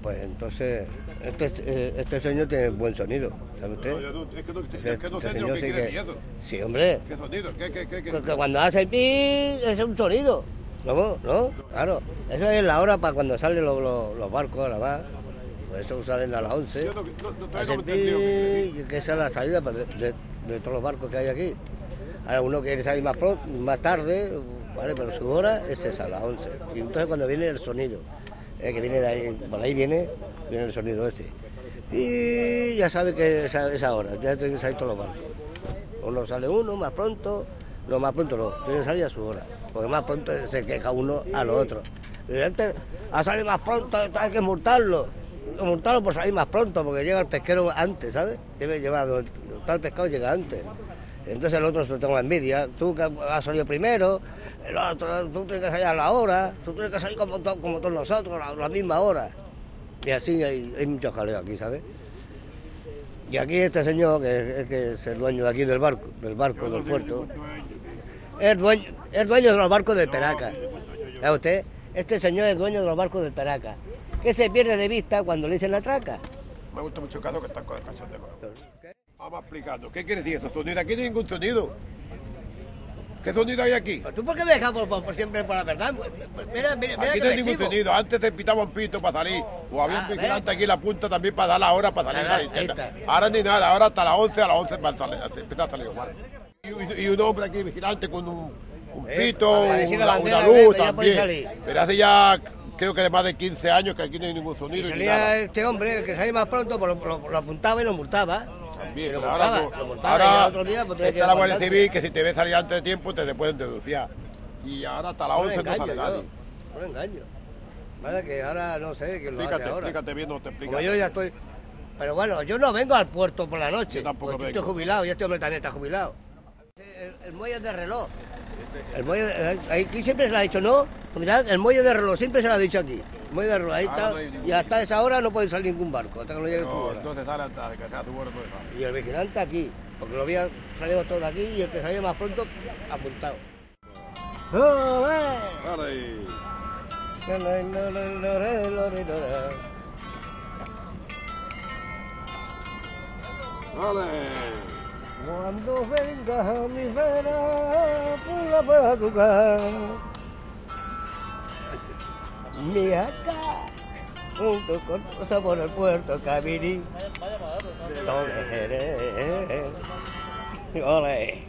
Pues entonces, este señor tiene buen sonido, ¿sabe usted? Es que no sé ni lo que quiere decir eso. Sí, hombre. ¿Qué sonido? ¿Qué? Que cuando hace el pi, es un sonido. ¿No? Claro. Eso es la hora para cuando salen los barcos a la mar. Por eso salen a las 11. Yo no Hace el pi, que esa es la salida de todos los barcos que hay aquí. Ahora uno quiere salir más tarde, ¿vale? Pero su hora es esa, a las 11. Y entonces cuando viene el sonido, que viene de ahí, por ahí viene el sonido ese. Y ya sabe que esa hora, ya tienen que salir todos los barcos. Uno sale más pronto, no, tiene que salir a su hora. Porque más pronto se queja uno a lo otro. Y antes, a salir más pronto hay que multarlo. Multarlo por salir más pronto, porque llega el pesquero antes, ¿sabes? Debe llevar, donde está el pescado llega antes. Entonces el otro se lo tengo envidia. Tú que has salido primero, el otro, tú tienes que salir a la hora, tú tienes que salir como todos nosotros, a la misma hora. Y así hay mucho jaleo aquí, ¿sabes? Y aquí este señor, que es el dueño de aquí del barco del puerto, es dueño de los barcos del Peraca. ¿Sabe usted? Este señor es dueño de los barcos del Peraca. ¿Qué se pierde de vista cuando le dicen la traca? Me gusta mucho Cado que está con la canción de barco. Vamos explicando. ¿Qué quiere decir eso? ¿Sonido? Aquí no hay ningún sonido. ¿Qué sonido hay aquí? ¿Tú por qué me dejas por siempre por la verdad? Mira Aquí no hay ningún sonido. Antes te pitaba un pito para salir. O había un vigilante aquí en la punta también para dar la hora para salir a la linterna. Ahora ni nada. Ahora hasta las 11, a las 11 empieza a salir igual. Y un hombre aquí vigilante con un pito, una luz también. Pero hace ya, creo que de más de 15 años que aquí no hay ningún sonido. Y salía este hombre, el que salía más pronto, pues lo apuntaba y lo multaba. También, lo ahora otro día, pues, está la Guardia Civil, que si te ves salir antes de tiempo te pueden deducir. Y ahora hasta las 11 no sale nadie. No engaño. Vale, que ahora no sé qué lo hace ahora. Explícate bien, no te explicas. Como yo ya estoy... Pero bueno, yo no vengo al puerto por la noche. Yo tampoco vengo. Estoy jubilado y este hombre también está jubilado. El muelle de reloj. El muelle, aquí siempre se lo ha dicho, ¿no? Mirad, el muelle de reloj siempre se lo ha dicho aquí. El muelle de reloj, ahí está. Y hasta esa hora no puede salir ningún barco, hasta que no llegue su hora. Entonces sale hasta que sea tu hora, no sale. Y el vigilante aquí, porque lo había salido todo de aquí y el que salía más pronto, apuntado. Cuando vengas a mi vera por la madrugada, mi acá, junto con Rosa por el puerto Caminí, Ole.